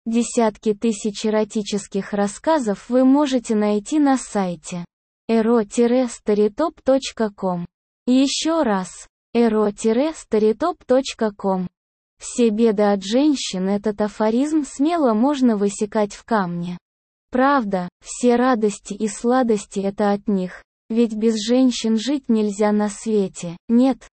Десятки тысяч эротических рассказов вы можете найти на сайте ero-storytop.com. Еще раз, ero-storytop.com. Все беды от женщин, этот афоризм смело можно высекать в камне. Правда, все радости и сладости это от них, ведь без женщин жить нельзя на свете, нет?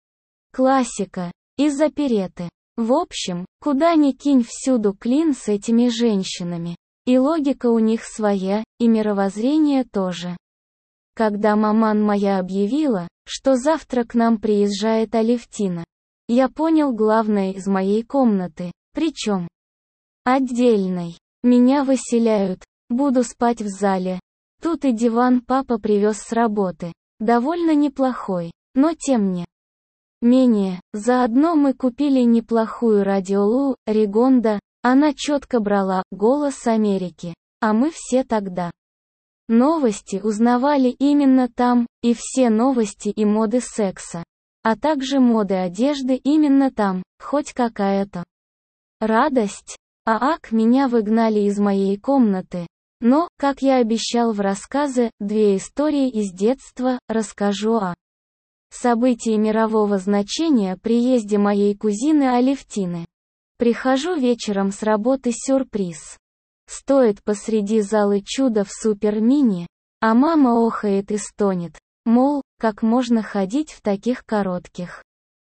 Классика, из оперетты. В общем, куда ни кинь всюду клин с этими женщинами. И логика у них своя, и мировоззрение тоже. Когда маман моя объявила, что завтра к нам приезжает Алевтина, я понял главное из моей комнаты, причем отдельной. Меня выселяют, буду спать в зале. Тут и диван папа привез с работы, довольно неплохой, но тем не менее, заодно мы купили неплохую радиолу, Ригонда, она четко брала «Голос Америки», а мы все тогда новости узнавали именно там, и все новости и моды секса, а также моды одежды именно там, хоть какая-то радость. Меня выгнали из моей комнаты, но, как я обещал в рассказе «Две истории из детства», расскажу о событии мирового значения приезде моей кузины Алевтины. Прихожу вечером с работы, сюрприз. Стоит посреди залы чудо в супер-мини, а мама охает и стонет, мол, как можно ходить в таких коротких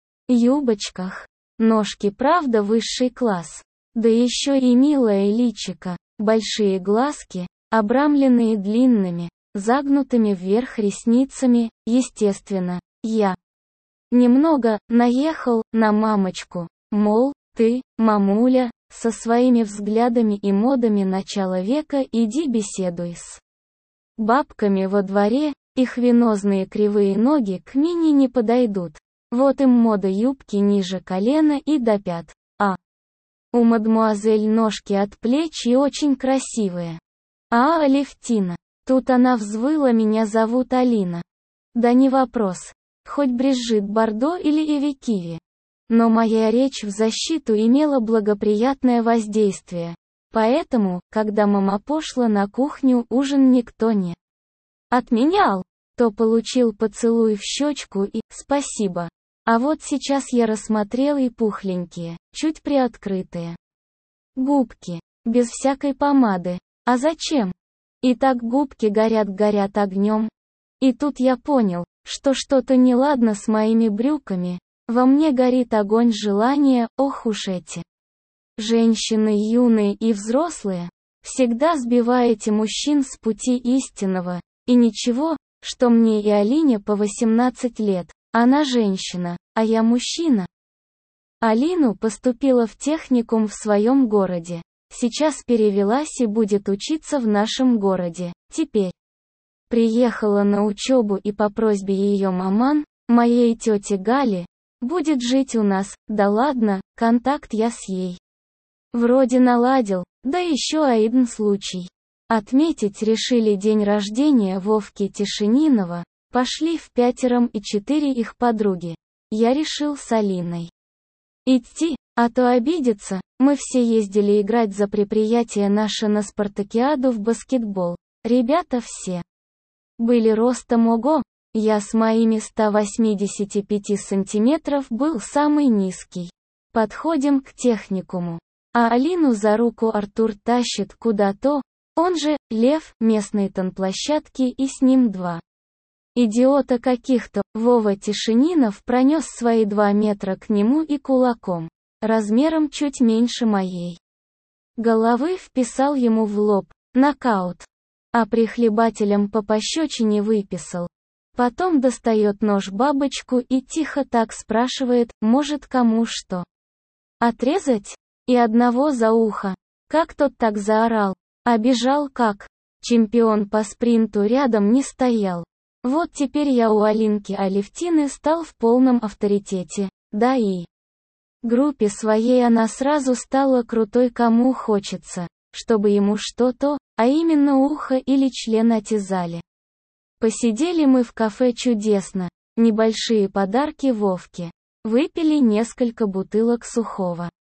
юбочках. Ножки правда высший класс. Да еще и милое личико, большие глазки, обрамленные длинными, загнутыми вверх ресницами, естественно. Я немного наехал на мамочку, мол, ты, мамуля, со своими взглядами и модами начала века иди беседуй с бабками во дворе, их венозные кривые ноги к мини не подойдут. Вот им мода юбки ниже колена и до пят, у мадмуазель ножки от плеч и очень красивые. Алевтина. Тут она взвыла, меня зовут Алина. Да не вопрос. Хоть Брижит Бардо или Эви Киви. Но моя речь в защиту имела благоприятное воздействие. Поэтому, когда мама пошла на кухню, ужин никто не отменял, то получил поцелуй в щечку и «спасибо». А вот сейчас я рассмотрел и пухленькие, чуть приоткрытые губки, без всякой помады. А зачем? И так губки горят огнем. И тут я понял, что что-то неладно с моими брюками, во мне горит огонь желания, ох уж эти женщины юные и взрослые, всегда сбиваете мужчин с пути истинного, и ничего, что мне и Алине по 18 лет, она женщина, а я мужчина. Алину поступила в техникум в своем городе, сейчас перевелась и будет учиться в нашем городе, теперь приехала на учебу и по просьбе ее маман, моей тети Гали, будет жить у нас, да ладно, контакт я с ей вроде наладил, да еще один случай. Отметить решили день рождения Вовки Тишининова, пошли в 5 и 4 их подруги. Я решил с Алиной идти, а то обидится, мы все ездили играть за предприятие наше на спартакиаду в баскетбол, ребята все были ростом ого, я с моими 185 сантиметров был самый низкий. Подходим к техникуму. А Алину за руку Артур тащит куда-то, он же, Лев, местной танплощадки и с ним 2 идиота каких-то. Вова Тишининов пронес свои 2 метра к нему и кулаком, размером чуть меньше моей головы, вписал ему в лоб, нокаут. А прихлебателям по пощечине выписал. Потом достает нож-бабочку и тихо так спрашивает, может кому что отрезать? И одного за ухо. Как тот так заорал. А бежал как чемпион по спринту, рядом не стоял. Вот теперь я у Алинки Алевтины стал в полном авторитете, да и группе своей она сразу стала крутой, кому хочется, чтобы ему что-то, а именно ухо или член отязали. Посидели мы в кафе чудесно, небольшие подарки Вовке, выпили несколько бутылок сухого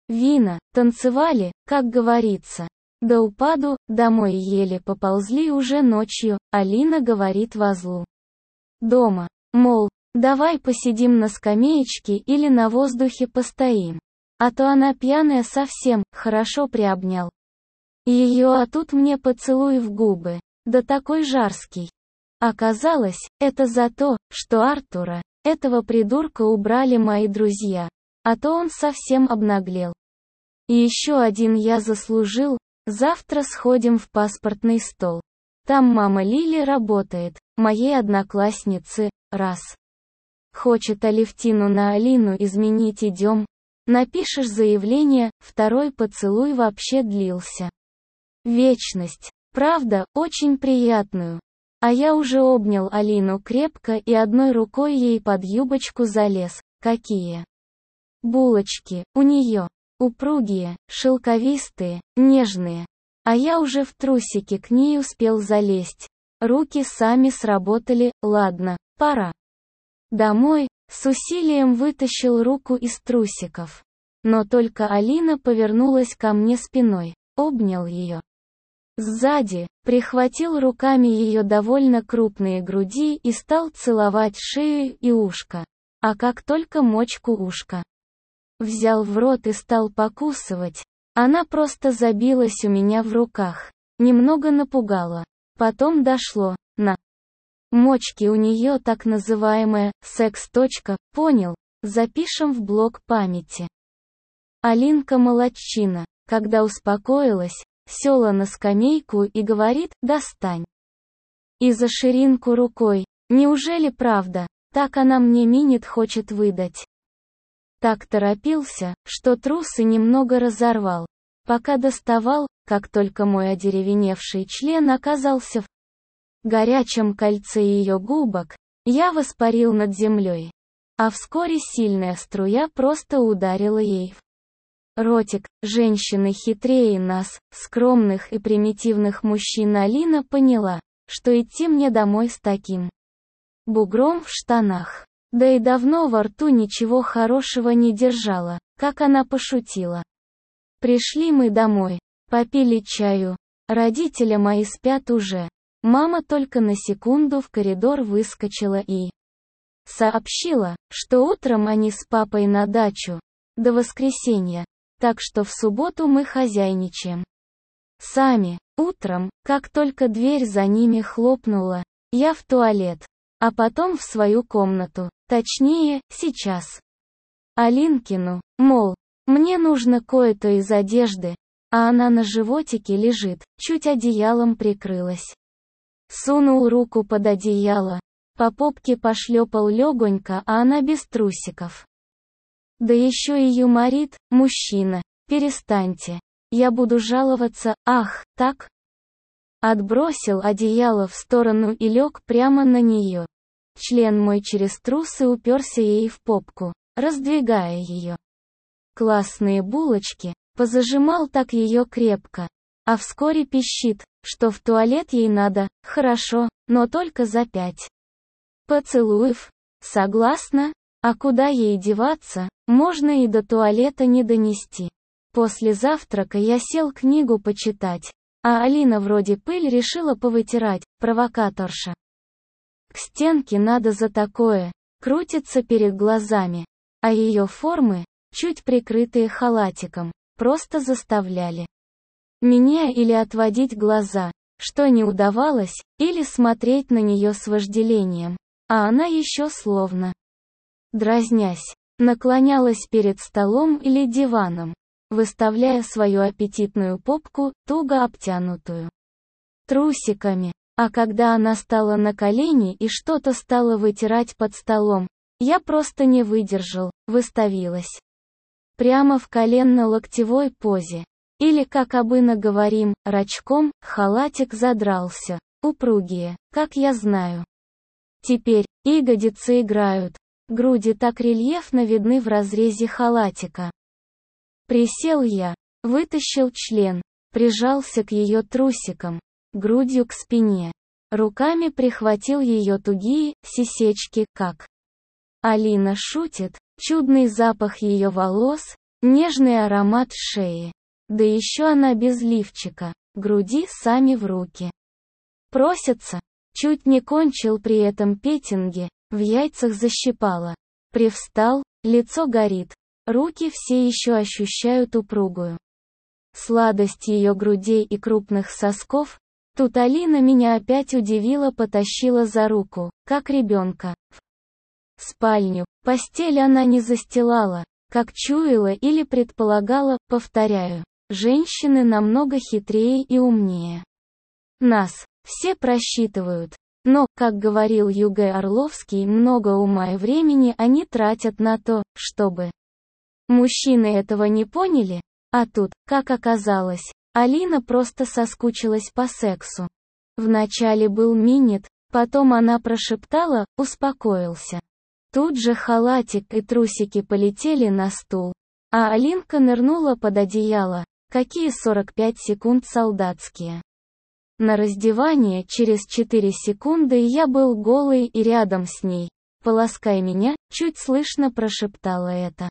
вина, танцевали, как говорится. До упаду, домой еле поползли уже ночью, Алина говорит Вазлу. Дома, мол, давай посидим на скамеечке или на воздухе постоим. А то она пьяная совсем, хорошо приобнял. Ее, а тут мне поцелуй в губы, да такой жарский. Оказалось, это за то, что Артура, этого придурка убрали мои друзья, а то он совсем обнаглел. И еще один я заслужил, завтра сходим в паспортный стол. Там мама Лили работает, моей одноклассницы, раз. Хочет Алевтину на Алину изменить, идем. Напишешь заявление, второй поцелуй вообще длился. Вечность. Правда, очень приятную. А я уже обнял Алину крепко и одной рукой ей под юбочку залез. Какие булочки у нее. Упругие, шелковистые, нежные. А я уже в трусики к ней успел залезть. Руки сами сработали, ладно, пора. Домой, с усилием вытащил руку из трусиков. Но только Алина повернулась ко мне спиной, обнял ее. Сзади, прихватил руками ее довольно крупные груди и стал целовать шею и ушко. А как только мочку ушка взял в рот и стал покусывать, она просто забилась у меня в руках. Немного напугала. Потом дошло, на мочке у нее так называемая секс-точка, понял, запишем в блок памяти. Алинка молодчина, когда успокоилась, села на скамейку и говорит, достань. И за ширинку рукой, неужели правда, так она мне минет хочет выдать. Так торопился, что трусы немного разорвал. Пока доставал, как только мой одеревеневший член оказался в горячем кольце ее губок, я воспарил над землей. А вскоре сильная струя просто ударила ей в ротик. Женщины хитрее нас, скромных и примитивных мужчин. Алина поняла, что идти мне домой с таким бугром в штанах. Да и давно во рту ничего хорошего не держала, как она пошутила. Пришли мы домой, попили чаю, родители мои спят уже. Мама только на секунду в коридор выскочила и сообщила, что утром они с папой на дачу, до воскресенья, так что в субботу мы хозяйничаем. Сами, утром, как только дверь за ними хлопнула, я в туалет, а потом в свою комнату, точнее, сейчас. Алинкину, мол, мне нужно кое-то из одежды, а она на животике лежит, чуть одеялом прикрылась. Сунул руку под одеяло, по попке пошлепал легонько, а она без трусиков. Да еще и юморит, мужчина, перестаньте, я буду жаловаться, ах, так? Отбросил одеяло в сторону и лег прямо на нее. Член мой через трусы уперся ей в попку, раздвигая ее. Классные булочки, позажимал так ее крепко. А вскоре пищит, что в туалет ей надо, хорошо, но только за 5 поцелуев. Согласна? А куда ей деваться, можно и до туалета не донести. После завтрака я сел книгу почитать, а Алина вроде пыль решила повытирать, провокаторша. К стенке надо за такое, крутится перед глазами, а ее формы, чуть прикрытые халатиком, просто заставляли меня или отводить глаза, что не удавалось, или смотреть на нее с вожделением, а она еще словно дразнясь, наклонялась перед столом или диваном, выставляя свою аппетитную попку, туго обтянутую трусиками. А когда она стала на колени и что-то стала вытирать под столом, я просто не выдержал, выставилась прямо в коленно-локтевой позе. Или, как обычно говорим, рачком, халатик задрался, упругие, как я знаю. Теперь, ягодицы играют, груди так рельефно видны в разрезе халатика. Присел я, вытащил член, прижался к ее трусикам, грудью к спине. Руками прихватил ее тугие сисечки, как Алина шутит, чудный запах ее волос, нежный аромат шеи. Да еще она без лифчика, груди сами в руки. Просятся. Чуть не кончил при этом петинги, в яйцах защипало. Привстал, лицо горит, руки все еще ощущают упругую сладость ее грудей и крупных сосков. Тут Алина меня опять удивила, потащила за руку, как ребенка, в спальню. Постель она не застилала, как чуяла или предполагала, повторяю. Женщины намного хитрее и умнее нас. Все просчитывают. Но, как говорил Ю.Г. Орловский, много ума и времени они тратят на то, чтобы мужчины этого не поняли. А тут, как оказалось, Алина просто соскучилась по сексу. Вначале был минет, потом она прошептала, успокоился. Тут же халатик и трусики полетели на стул. А Алинка нырнула под одеяло. Какие 45 секунд солдатские. На раздевание через 4 секунды я был голый и рядом с ней. «Полоскай меня», чуть слышно прошептала эта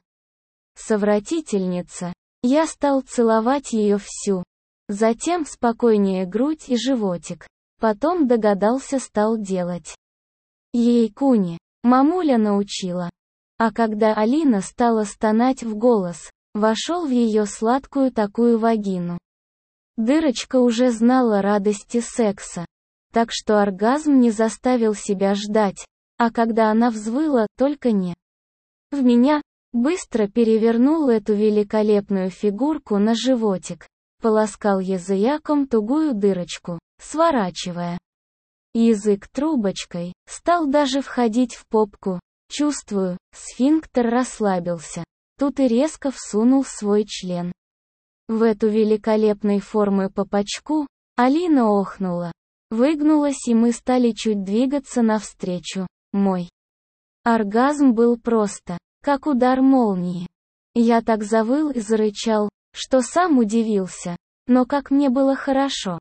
совратительница. Я стал целовать ее всю. Затем спокойнее грудь и животик. Потом догадался, стал делать ей куни. Мамуля научила. А когда Алина стала стонать в голос, вошел в ее сладкую такую вагину. Дырочка уже знала радости секса. Так что оргазм не заставил себя ждать. А когда она взвыла, только не в меня, быстро перевернул эту великолепную фигурку на животик. Полоскал языком тугую дырочку, сворачивая язык трубочкой, стал даже входить в попку. Чувствую, сфинктер расслабился. Тут и резко всунул свой член в эту великолепной формы попочку. Алина охнула, выгнулась, и мы стали чуть двигаться навстречу. Мой оргазм был просто, как удар молнии. Я так завыл и зарычал, что сам удивился. Но как мне было хорошо.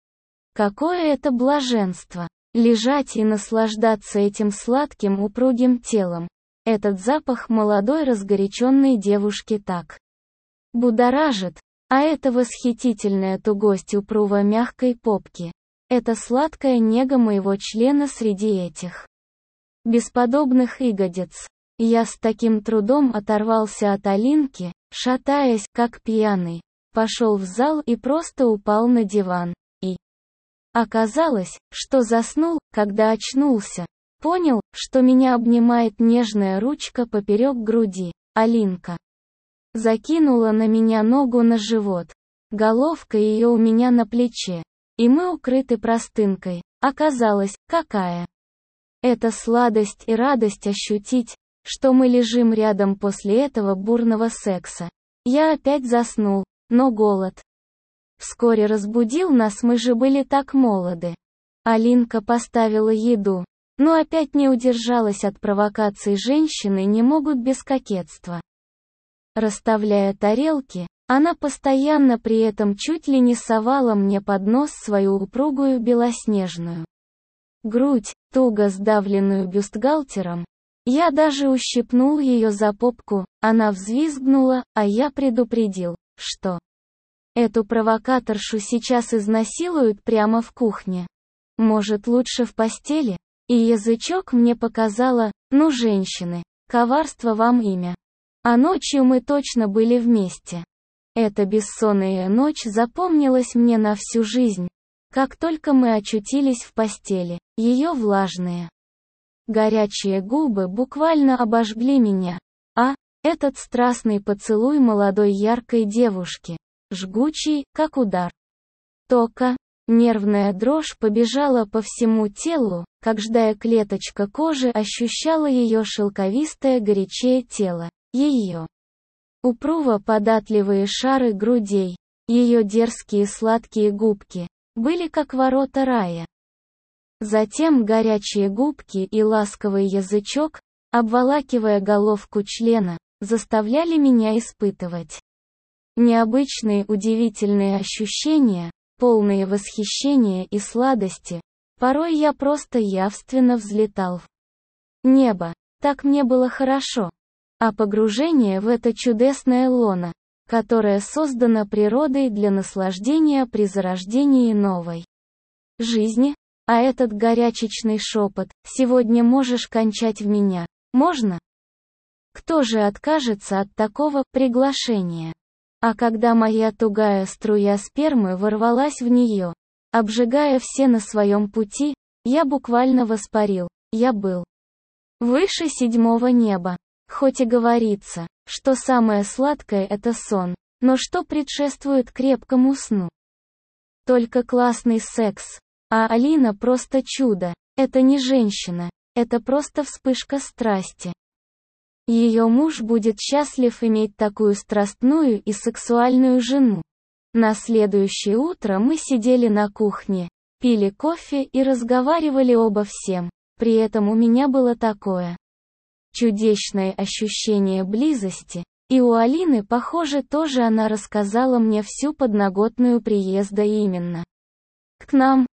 Какое это блаженство! Лежать и наслаждаться этим сладким упругим телом. Этот запах молодой разгоряченной девушки так будоражит. А это восхитительная тугость упруга мягкой попки. Это сладкая нега моего члена среди этих бесподобных ягодиц. Я с таким трудом оторвался от Алинки, шатаясь, как пьяный. Пошел в зал и просто упал на диван. И оказалось, что заснул, когда очнулся. Понял, что меня обнимает нежная ручка поперек груди. Алинка закинула на меня ногу на живот. Головка ее у меня на плече. И мы укрыты простынкой. Оказалось, какая это сладость и радость ощутить, что мы лежим рядом после этого бурного секса. Я опять заснул, но голод вскоре разбудил нас, мы же были так молоды. Алинка поставила еду, но опять не удержалась от провокаций. Женщины не могут без кокетства. Расставляя тарелки, она постоянно при этом чуть ли не совала мне под нос свою упругую белоснежную грудь, туго сдавленную бюстгальтером. Я даже ущипнул ее за попку, она взвизгнула, а я предупредил, что эту провокаторшу сейчас изнасилуют прямо в кухне. Может, лучше в постели? И язычок мне показала, ну женщины, коварство вам имя. А ночью мы точно были вместе. Эта бессонная ночь запомнилась мне на всю жизнь. Как только мы очутились в постели, ее влажные, горячие губы буквально обожгли меня. А этот страстный поцелуй молодой яркой девушки, жгучий, как удар тока. Нервная дрожь побежала по всему телу, каждая клеточка кожи ощущала ее шелковистое горячее тело, ее упруго-податливые шары грудей, ее дерзкие сладкие губки, были как ворота рая. Затем горячие губки и ласковый язычок, обволакивая головку члена, заставляли меня испытывать необычные удивительные ощущения, полные восхищения и сладости. Порой я просто явственно взлетал в небо. Так мне было хорошо. а погружение в это чудесное лоно, которое создано природой для наслаждения при зарождении новой жизни, а этот горячечный шепот: «Сегодня можешь кончать в меня». Можно? Кто же откажется от такого приглашения? А когда моя тугая струя спермы ворвалась в нее, обжигая все на своем пути, я буквально воспарил. Я был выше седьмого неба. Хоть и говорится, что самое сладкое — это сон, но что предшествует крепкому сну? Только классный секс. А Алина просто чудо. Это не женщина, это просто вспышка страсти. Ее муж будет счастлив иметь такую страстную и сексуальную жену. На следующее утро мы сидели на кухне, пили кофе и разговаривали обо всем. При этом у меня было такое чудесное ощущение близости, и у Алины, похоже, тоже. Она рассказала мне всю подноготную приезда именно к нам,